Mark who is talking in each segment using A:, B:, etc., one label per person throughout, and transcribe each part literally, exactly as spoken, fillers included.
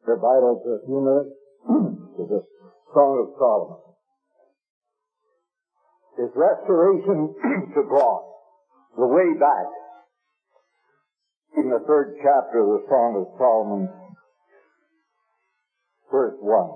A: The Bible for a few minutes to the Song of Solomon. His restoration to God, the way back, in the third chapter of the Song of Solomon, verse one.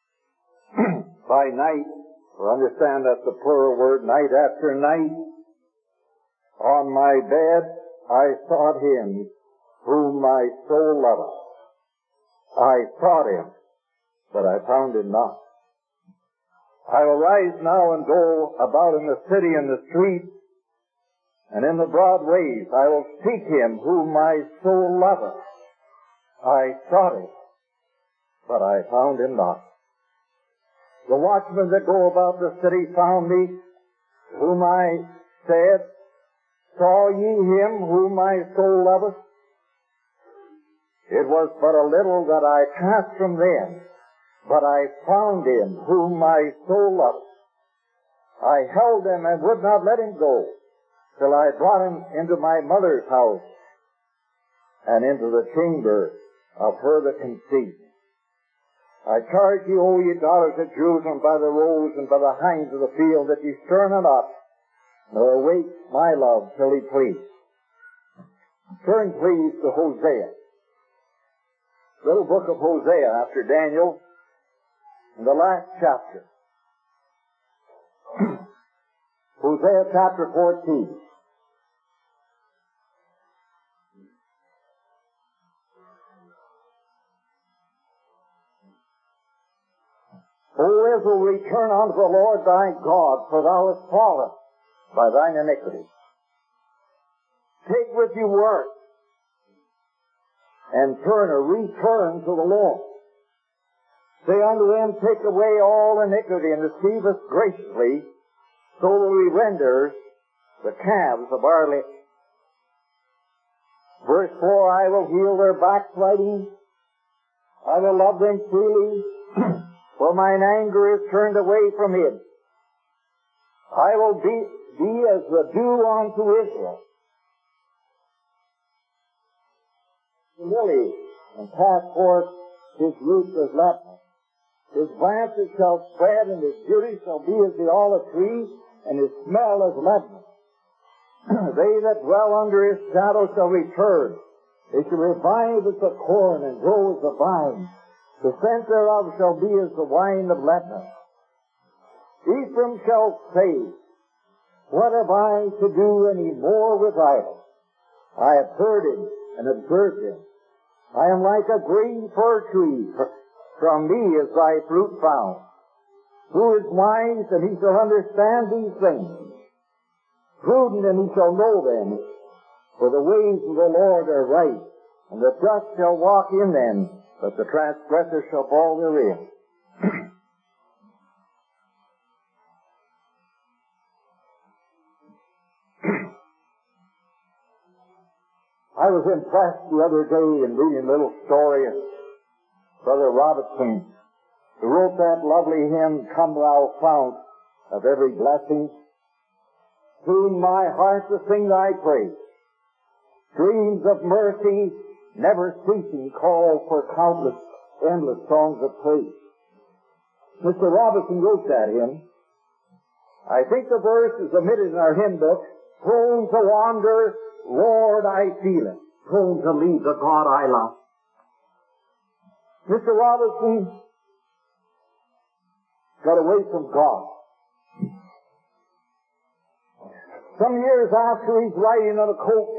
A: By night, or understand that's the plural word, night after night, on my bed I sought him whom my soul loveth. I sought him, but I found him not. I will rise now and go about in the city and the streets, and in the broad ways I will seek him whom my soul loveth. I sought him, but I found him not. The watchmen that go about the city found me, whom I said, Saw ye him whom my soul loveth? It was but a little that I passed from them, but I found him whom my soul loveth. I held him and would not let him go, till I brought him into my mother's house, and into the chamber of her that conceived. I charge you, O ye daughters of Jerusalem, by the roes and by the hinds of the field, that ye stir not up, nor await my love till he please. Turn please to Hosea. Little book of Hosea after Daniel, in the last chapter. Hosea chapter fourteen. O Israel, return unto the Lord thy God, for thou hast fallen by thine iniquity. Take with you work, and turn or return to the Lord. Say unto them, take away all iniquity, and receive us graciously, so will we render the calves of our lips. Verse four, I will heal their backsliding. I will love them freely, for mine anger is turned away from it. I will be, be as the dew unto Israel, the lily, and cast forth his roots as Lebanon. His branches shall spread, and his beauty shall be as the olive tree, and his smell as Lebanon. They that dwell under his shadow shall return. They shall revive as the corn, and grow as the vine. The scent thereof shall be as the wine of Lebanon. Ephraim shall say, what have I to do any more with idols? I have heard him and observed him. I am like a green fir tree. From me is thy fruit found. Who is wise, and he shall understand these things? Prudent, and he shall know them. For the ways of the Lord are right, and the just shall walk in them, but the transgressor shall fall therein. I was impressed the other day in reading a little story of Brother Robertson, who wrote that lovely hymn, Come Thou Fount of Every Blessing, tune my heart to sing thy praise. Streams of mercy, never ceasing, call for countless, endless songs of praise. Mister Robertson wrote that hymn. I think the verse is omitted in our hymn book. Prone to wander, Lord, I feel it. Prone to leave the God I love. Mister Robertson got away from God. Some years after, he's riding on a coach.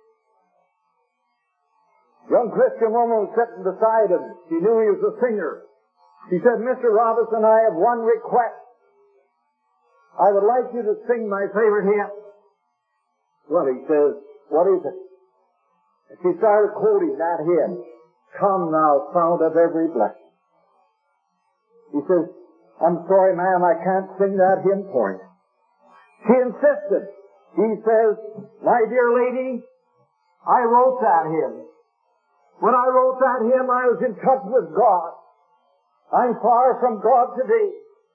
A: Young Christian woman was sitting beside him. She knew he was a singer. She said, Mister Robertson, I have one request. I would like you to sing my favorite hymn. Well, he says, what is it? And she started quoting that hymn. Come thou fount of every blessing. He says, I'm sorry, ma'am, I can't sing that hymn for you. She insisted. He says, my dear lady, I wrote that hymn. When I wrote that hymn, I was in touch with God. I'm far from God today.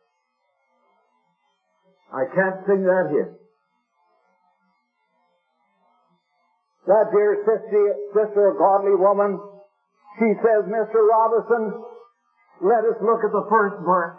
A: I can't sing that hymn. That dear sister, sister, a godly woman, She says, Mister Robinson, let us look at the first verse.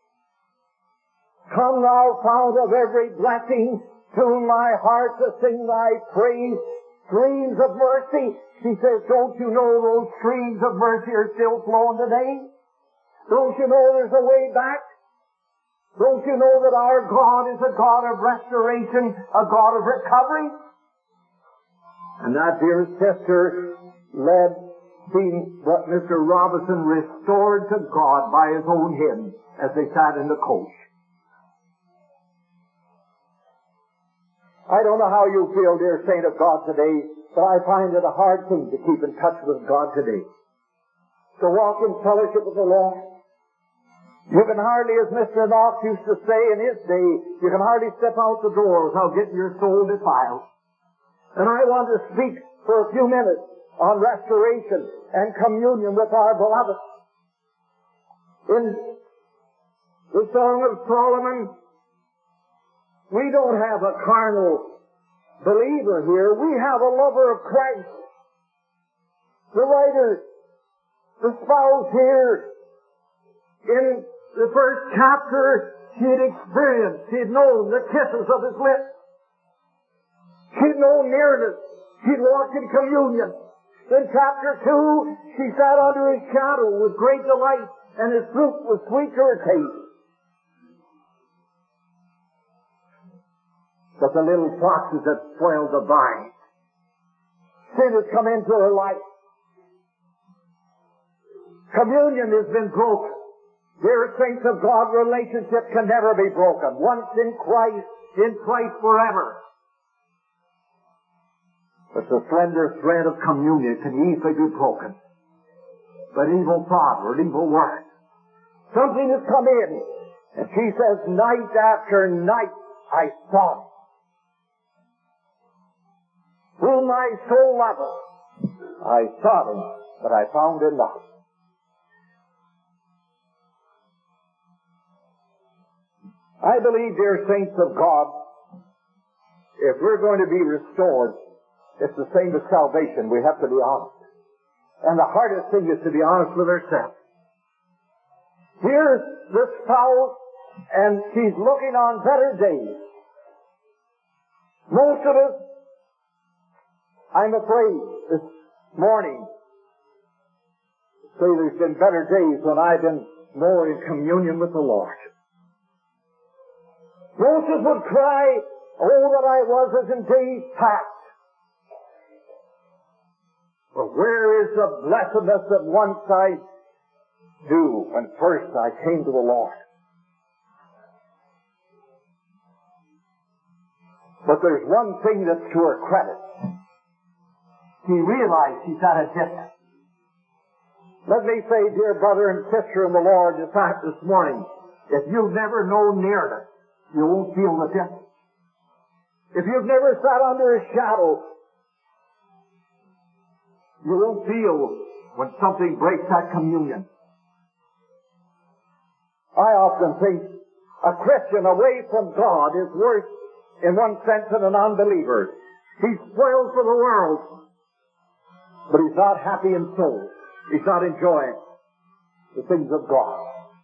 A: Come thou fount of every blessing, tune my heart to sing thy praise, streams of mercy. She says, don't you know those streams of mercy are still flowing today? Don't you know there's a way back? Don't you know that our God is a God of restoration, a God of recovery? And that dear sister led seeing what Mister Robinson restored to God by his own hymn as they sat in the coach. I don't know how you feel, dear saint of God, today, but I find it a hard thing to keep in touch with God today. To walk in fellowship with the Lord. You can hardly, as Mister Knox used to say in his day, you can hardly step out the door without getting your soul defiled. And I want to speak for a few minutes on restoration and communion with our beloved. In the Song of Solomon, we don't have a carnal believer here. We have a lover of Christ. The writer, the spouse here, in the first chapter, she had experienced, she had known the kisses of his lips. She had known nearness. She'd walked in communion. In chapter two, she sat under his shadow with great delight, and his fruit was sweet to her taste. But the little foxes that spoiled the vine, sin has come into her life. Communion has been broken. Dear saints of God, relationship can never be broken. Once in Christ, in Christ forever. But the slender thread of communion can easily be broken. But evil thought or evil word. Something has come in. And she says, night after night I sought him. Whom my soul loveth. I sought him, but I found him not. I believe, dear saints of God, if we're going to be restored, it's the same as salvation. We have to be honest. And the hardest thing is to be honest with ourselves. Here's the spouse, and she's looking on better days. Most of us, I'm afraid, this morning, say there's been better days when I've been more in communion with the Lord. Most of us would cry, oh, that I was as in days past. But where is the blessedness that once I knew when first I came to the Lord? But there's one thing that's to her credit. She realized she's at a distance. Let me say, dear brother and sister in the Lord, this fact this morning, if you've never known nearness, you won't feel the distance. If you've never sat under a shadow, you won't feel when something breaks that communion. I often think a Christian away from God is worse in one sense than an unbeliever. He's spoiled for the world, but he's not happy in soul. He's not enjoying the things of God.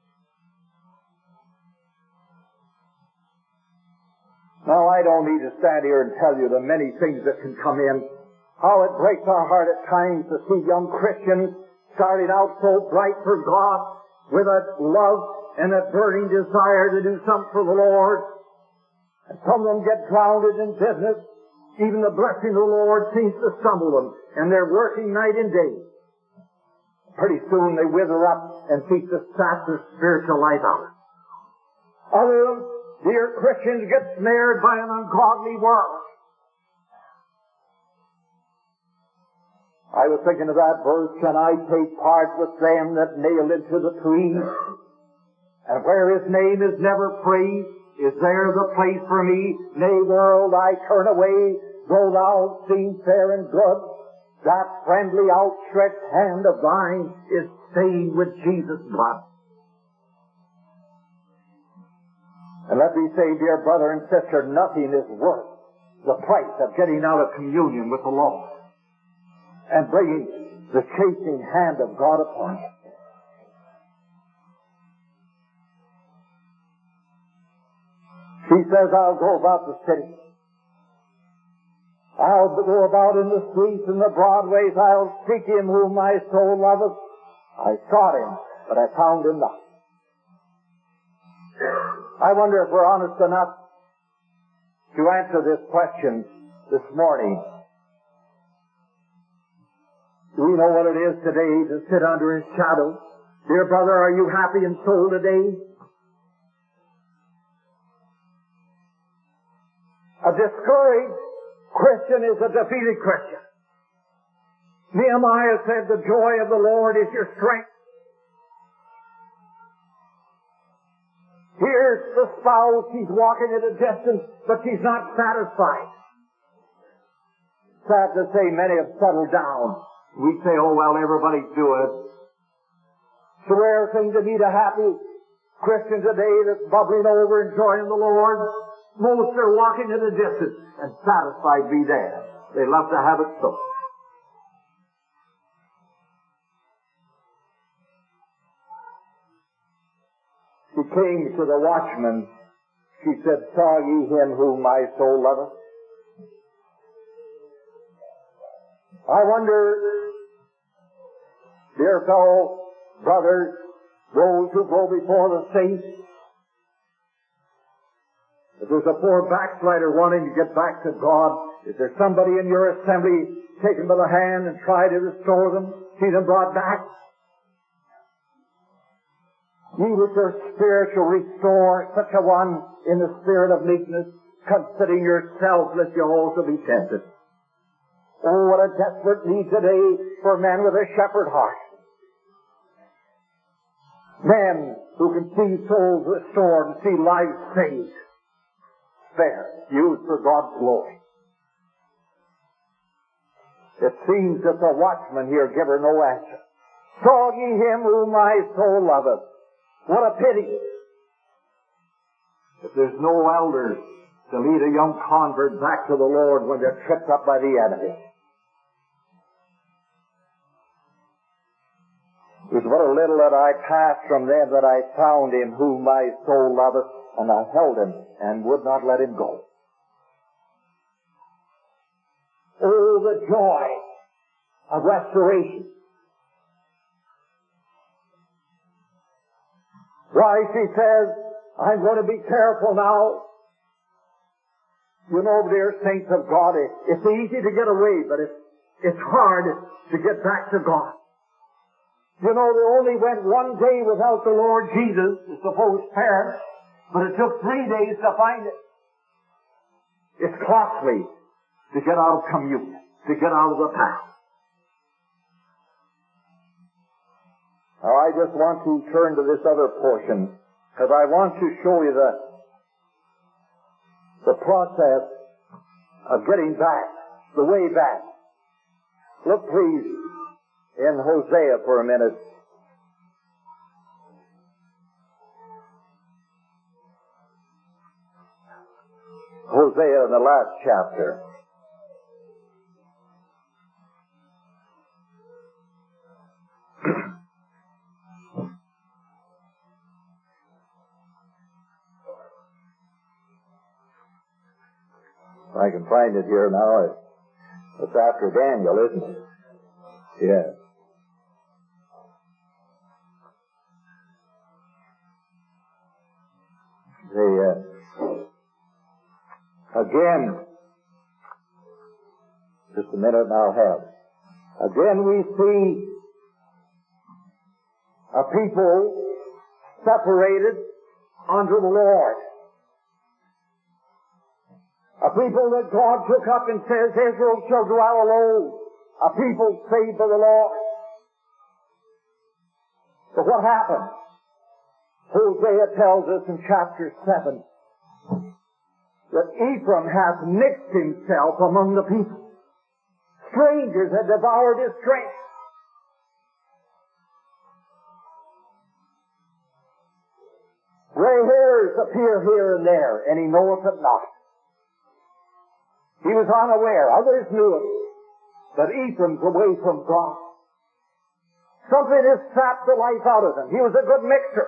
A: Now, I don't need to stand here and tell you the many things that can come in. How it breaks our heart at times to see young Christians starting out so bright for God with a love and a burning desire to do something for the Lord. And some of them get drowned in business. Even the blessing of the Lord seems to stumble them. And they're working night and day. Pretty soon they wither up and seek to sap their spiritual life out. Other of them, dear Christians, get snared by an ungodly world. I was thinking of that verse, can I take part with them that nailed into the tree? And where his name is never praised, is there the place for me? Nay, world, I turn away, though thou seem fair and good. That friendly outstretched hand of thine is stained with Jesus' blood. And let me say, dear brother and sister, nothing is worth the price of getting out of communion with the Lord and bringing the chasing hand of God upon him. She says, I'll go about the city. I'll go about in the streets and the broad ways. I'll seek him whom my soul loveth. I sought him, but I found him not. I wonder if we're honest enough to answer this question this morning. Do we know what it is today to sit under his shadow? Dear brother, are you happy in soul today? A discouraged Christian is a defeated Christian. Nehemiah said, the joy of the Lord is your strength. Here's the spouse, she's walking at a distance, but she's not satisfied. Sad to say, many have settled down. We say, oh, well, everybody's doing it. It's a rare thing to meet a happy Christian today that's bubbling over, enjoying the Lord. Most are walking at a distance and satisfied be there. They love to have it so. She came to the watchman. She said, saw ye him whom my soul loveth? I wonder, dear fellow brothers, those who go before the saints, if there's a poor backslider wanting to get back to God, is there somebody in your assembly taken by the hand and try to restore them, see them brought back? Ye which are spiritual, restore such a one in the spirit of meekness, considering yourselves lest you also be tempted. Oh, what a desperate need today for men with a shepherd heart. Men who can see souls restored and see lives saved. There, used for God's glory. It seems that the watchman here gave her no answer. Saw ye him whom my soul loveth? What a pity. If there's no elders to lead a young convert back to the Lord when they're tripped up by the enemy. It was but a little that I passed from them that I found him whom my soul loveth, and I held him and would not let him go. Oh, the joy of restoration. Why, she says, I'm going to be careful now. You know, dear saints of God, it's easy to get away, but it's, it's hard to get back to God. You know, they only went one day without the Lord Jesus, the supposed parents, but it took three days to find it. It's costly to get out of communion, to get out of the path. Now, I just want to turn to this other portion, because I want to show you the, the process of getting back, the way back. Look, please, in Hosea for a minute. Hosea in the last chapter. I can find it here now. It's after Daniel, isn't it? Yeah. The, uh, again, just a minute and I'll have. Again we see a people separated unto the Lord. A people that God took up and says, Israel shall dwell alone. A people saved by the Lord. But what happened? Hosea tells us in chapter seven that Ephraim hath mixed himself among the people. Strangers had devoured his strength. Gray hairs appear here and there, and he knoweth it not. He was unaware. Others knew it. But Ephraim's away from God. Something has sapped the life out of him. He was a good mixer.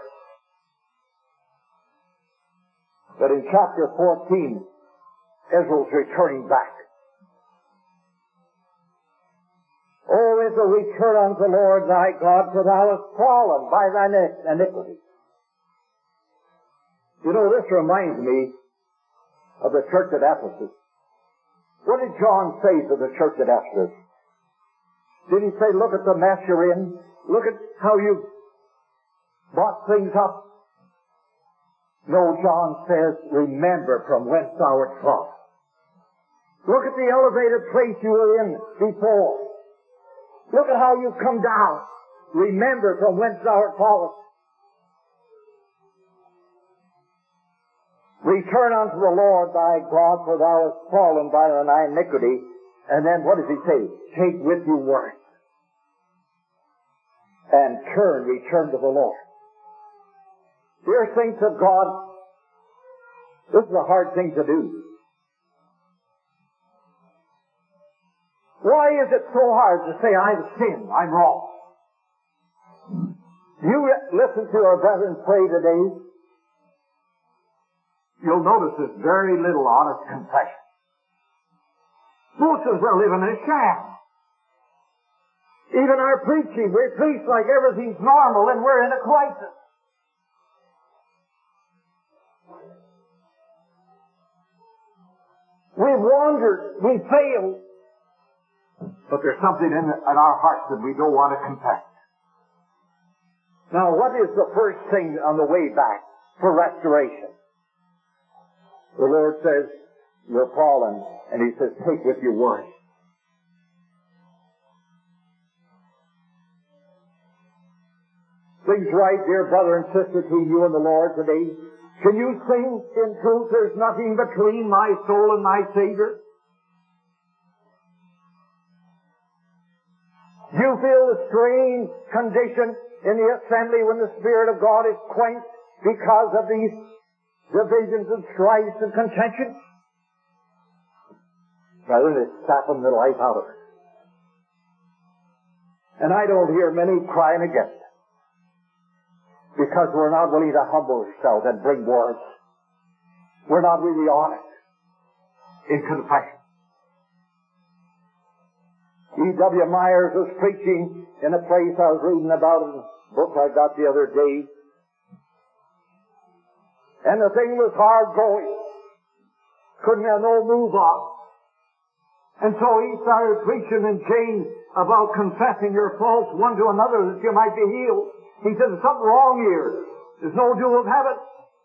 A: But in chapter fourteen, Israel's returning back. Oh, Israel, return unto the Lord thy God, for thou hast fallen by thine iniquity. You know, this reminds me of the church at Ephesus. What did John say to the church at Ephesus? Did he say, look at the mess you're in? Look at how you've bought things up? No, John says, remember from whence thou art fallen. Look at the elevated place you were in before. Look at how you've come down. Remember from whence thou art fallen. Return unto the Lord thy God, for thou hast fallen by thine iniquity. And then what does he say? Take with you words. And turn, return to the Lord. Dear saints of God, this is a hard thing to do. Why is it so hard to say, I've sinned, I'm wrong? You listen to our brethren pray today, you'll notice there's very little honest confession. Most of us are living in a sham. Even our preaching, we preach like everything's normal and we're in a crisis. We've wandered, we failed, but there's something in, in our hearts that we don't want to confess. Now, what is the first thing on the way back for restoration? The Lord says, you're fallen, and He says, take with you words. Things right, dear brother and sister, between you and the Lord today. Can you sing in truth, there's nothing between my soul and my Savior? Do you feel the strange condition in the assembly when the Spirit of God is quenched because of these divisions and strifes and contentions? Brethren, it's sapping the life out of it. And I don't hear many crying against it, because we're not willing to humble ourselves and bring words. We're not really honest in confession. E W Myers was preaching in a place I was reading about in a book I got the other day. And the thing was hard going. Couldn't have no move on. And so he started preaching in James about confessing your faults one to another that you might be healed. He said, there's something wrong here. There's no due of habit.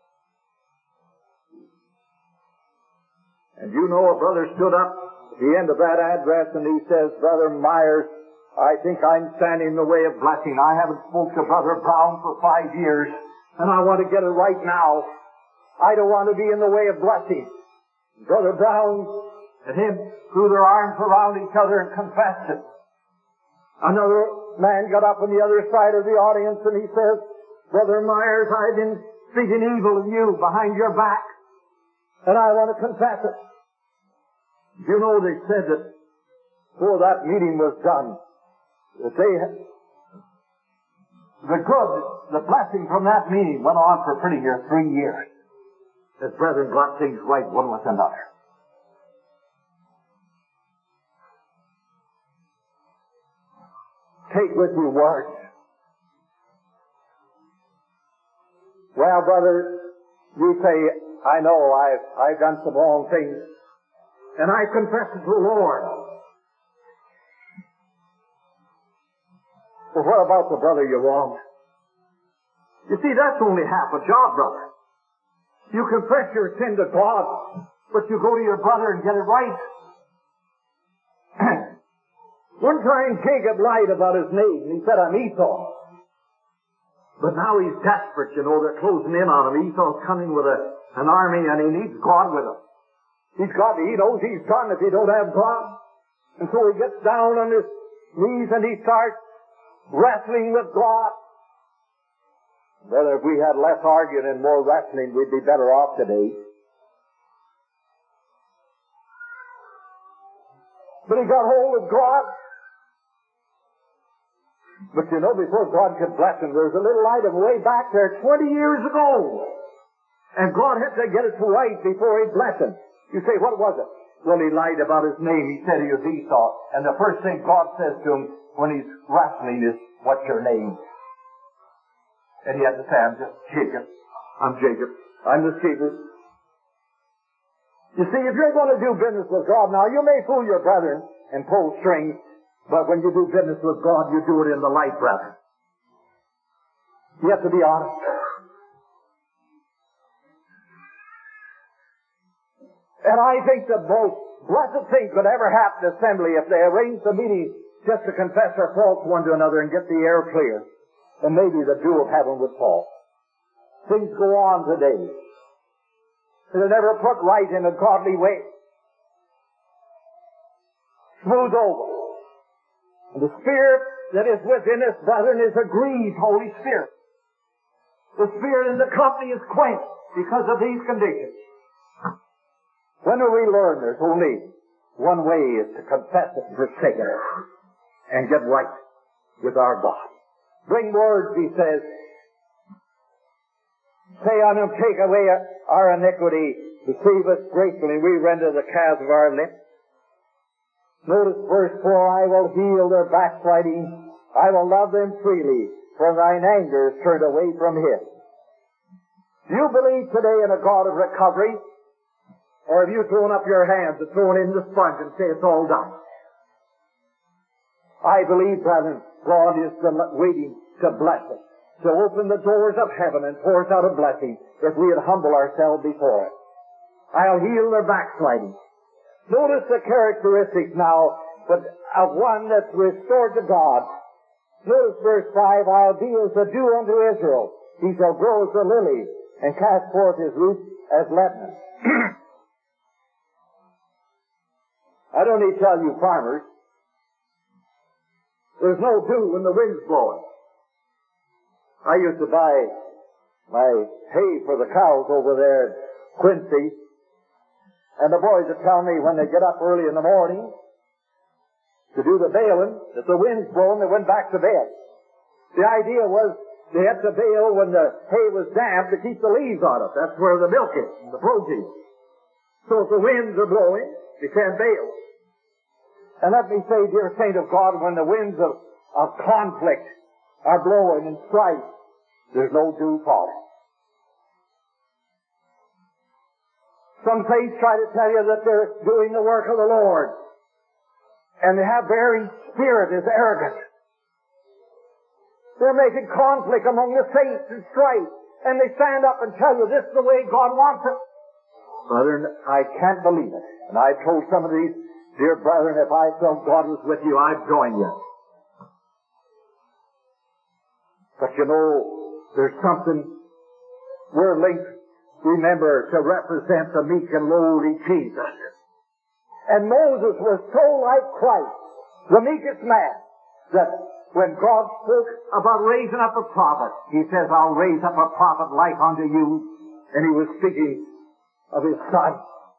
A: And you know, a brother stood up at the end of that address and he says, Brother Myers, I think I'm standing in the way of blessing. I haven't spoke to Brother Brown for five years, and I want to get it right now. I don't want to be in the way of blessing. Brother Brown and him threw their arms around each other and confessed it. Another man got up on the other side of the audience and he says, Brother Myers, I've been speaking evil of you behind your back, and I want to confess it. You know, they said that before that meeting was done, that they, the good, the blessing from that meeting went on for pretty near three years. As brethren got things right one with another. Take with you words. Well, brother, you say, I know I've, I've done some wrong things, and I confess it to the Lord. Well, what about the brother you wronged? You see, that's only half a job, brother. You confess your sin to God, but you go to your brother and get it right. One time Jacob lied about his name. He said, I'm Esau. But now he's desperate, you know. They're closing in on him. Esau's coming with a, an army, and he needs God with him. He's got, he knows he's done if he don't have God. And so he gets down on his knees and he starts wrestling with God. Brother, if we had less arguing and more wrestling, we'd be better off today. But he got hold of God. But you know, before God could bless him, there was a little item way back there twenty years ago. And God had to get it right before he'd bless him. You say, what was it? Well, he lied about his name. He said he was Esau. And the first thing God says to him when he's wrestling is, what's your name? And he had to say, I'm just Jacob. I'm Jacob. I'm the Hebrew. You see, if you're going to do business with God now, you may fool your brethren and pull strings, but when you do business with God, you do it in the light, brethren. You have to be honest. And I think the most blessed thing could ever happen to assembly if they arrange the meeting just to confess their faults one to another and get the air clear. And maybe the dew of heaven would fall. Things go on today. They're never put right in a godly way. Smooth over. And the Spirit that is within us, brethren, is a grieved Holy Spirit. The Spirit in the company is quenched because of these conditions. When do we learn there's only one way is to confess it and forsake it and get right with our God. Bring words, he says. Say on him, take away our iniquity, receive us gracefully, and we render the calves of our lips. Notice verse four, I will heal their backsliding, I will love them freely, for thine anger is turned away from his. Do you believe today in a God of recovery? Or have you thrown up your hands and thrown in the sponge and say it's all done? I believe, brethren, God is waiting to bless us, to open the doors of heaven and pour us out a blessing if we would humble ourselves before it. I'll heal their backsliding. Notice the characteristics now but of one that's restored to God. Notice verse five, I'll be as the dew unto Israel. He shall grow as the lily and cast forth his roots as Lebanon. I don't need to tell you farmers, there's no dew when the wind's blowing. I used to buy my hay for the cows over there at Quincy, and the boys would tell me when they get up early in the morning to do the baling, that the wind's blowing, they went back to bed. The idea was they had to bale when the hay was damp to keep the leaves on it. That's where the milk is, and the protein. So if the winds are blowing, you can't bale. And let me say, dear saint of God, when the winds of, of conflict are blowing and strife, there's no dew falling. Some saints try to tell you that they're doing the work of the Lord, and they have very spirit is arrogant. They're making conflict among the saints and strife, and they stand up and tell you this is the way God wants it. Brethren, I can't believe it. And I've told some of these, dear brethren, if I felt God was with you, I'd join you. But you know, there's something, we're linked, remember, to represent the meek and lowly Jesus. And Moses was so like Christ, the meekest man, that when God spoke about raising up a prophet, he says, I'll raise up a prophet like unto you. And he was speaking of his son.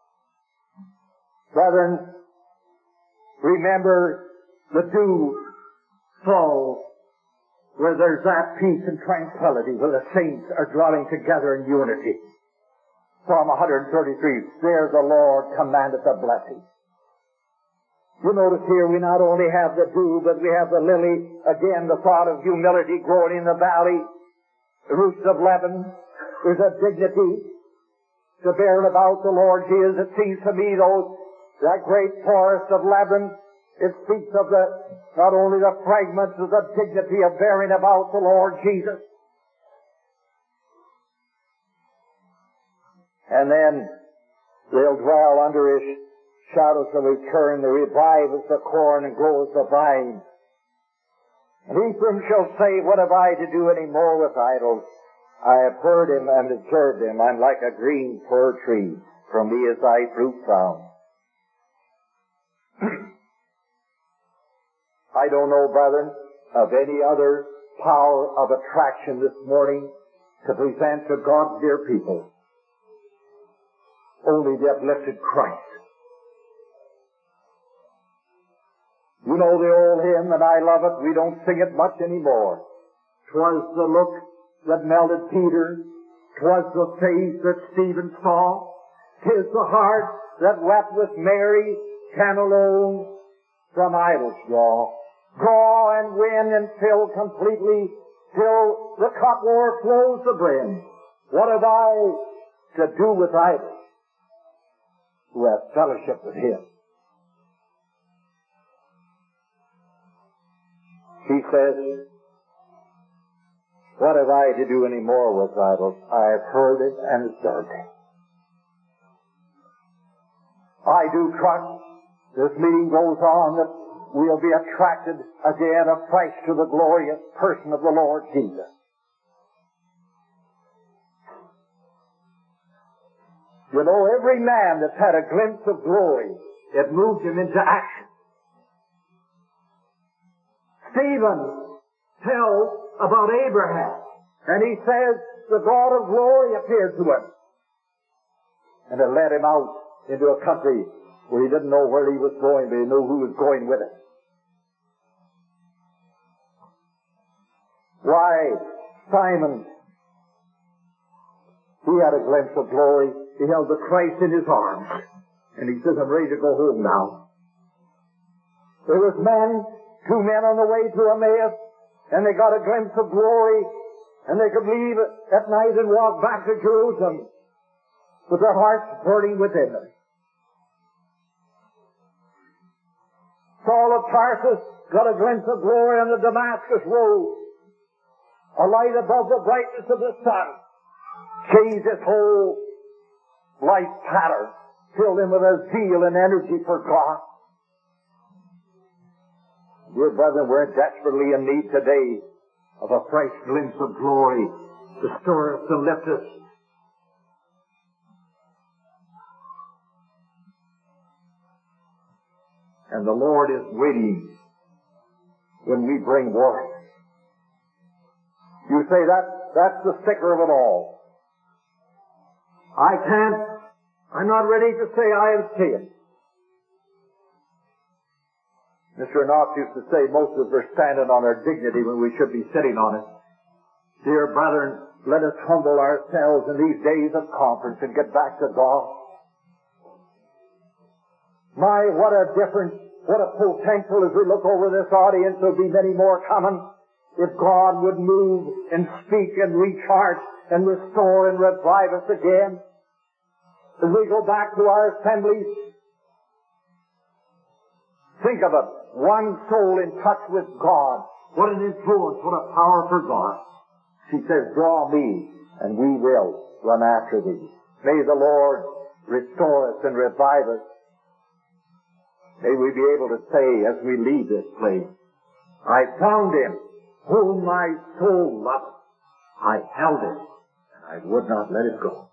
A: Brethren, remember the dew falls where there's that peace and tranquility, where the saints are dwelling together in unity. Psalm one thirty-three, there the Lord commandeth a blessing. You notice here we not only have the dew, but we have the lily, again the thought of humility growing in the valley, the roots of Lebanon. There's a dignity to bear about the Lord Jesus. It seems to me, though, that great forest of Lebanon, it speaks of the, not only the fragments of the dignity of bearing about the Lord Jesus. And then they'll dwell under his shadow shall return, the revive as the corn and grow as the vine. And Ephraim shall say, what have I to do any more with idols? I have heard him and observed him. I'm like a green fir tree. From me is thy fruit found. I don't know, brethren, of any other power of attraction this morning to present to God's dear people. Only the uplifted Christ. You know the old hymn, and I love it. We don't sing it much anymore. 'Twas the look that melted Peter. 'Twas the face that Stephen saw. 'Tis the heart that wept with Mary, can alone from idols draw. Draw and win and fill completely till the cup o'erflows the brim. What have I to do with idols who have fellowship with Him? He says, what have I to do any more with idols? I have heard it and observed it. I do trust this meeting goes on that we'll be attracted again afresh to the glorious person of the Lord Jesus. You know, every man that's had a glimpse of glory, it moved him into action. Stephen tells about Abraham, and he says the God of glory appeared to him, and it led him out into a country where he didn't know where he was going, but he knew who was going with him. Why, Simon, he had a glimpse of glory. He held the Christ in his arms, and he says, I'm ready to go home now. There was men, two men on the way to Emmaus, and they got a glimpse of glory, and they could leave at night and walk back to Jerusalem with their hearts burning within them. Saul of Tarsus got a glimpse of glory on the Damascus road. A light above the brightness of the sun changed his whole life pattern, filled him with a zeal and energy for God. Dear brethren, we're desperately in need today of a fresh glimpse of glory to stir us and lift us. And the Lord is waiting when we bring word. You say that that's the sticker of it all. I can't, I'm not ready to say I have seen. Mister Knox used to say most of us are standing on our dignity when we should be sitting on it. Dear brethren, let us humble ourselves in these days of conference and get back to God. My, what a difference, what a potential as we look over this audience. There'll be many more coming. If God would move and speak and recharge and restore and revive us again. As we go back to our assemblies, think of it. One soul in touch with God. What an influence, what a power for God. She says, draw me, and we will run after thee. May the Lord restore us and revive us. May we be able to say as we leave this place, I found him whom my soul loved. I held him, and I would not let it go.